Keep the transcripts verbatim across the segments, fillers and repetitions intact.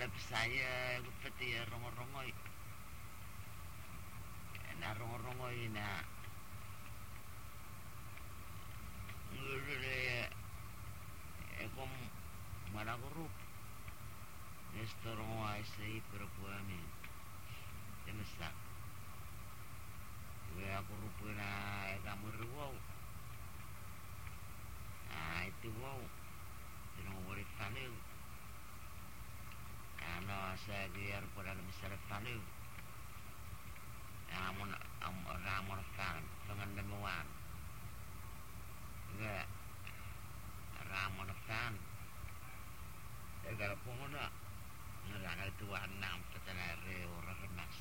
lebih saya gupati rongo-rongoi na rongo-rongoi na ngulure ekom mana grup esto rongo ai sei pero puami emesa we aku rupuna kamu ruau ah itu wow tidak boleh value ano saya biar pada misalnya value amon am ramon kan dengan demuan enggak ramon kan egal pungona ngerang itu enam setelah orang remas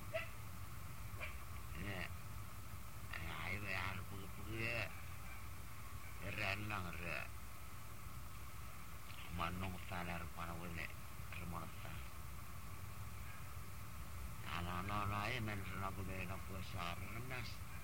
ya ayo ya pugu-pugu ya renang re manong salar para wele remonta ana ana ay men rena ko be na ko sa renas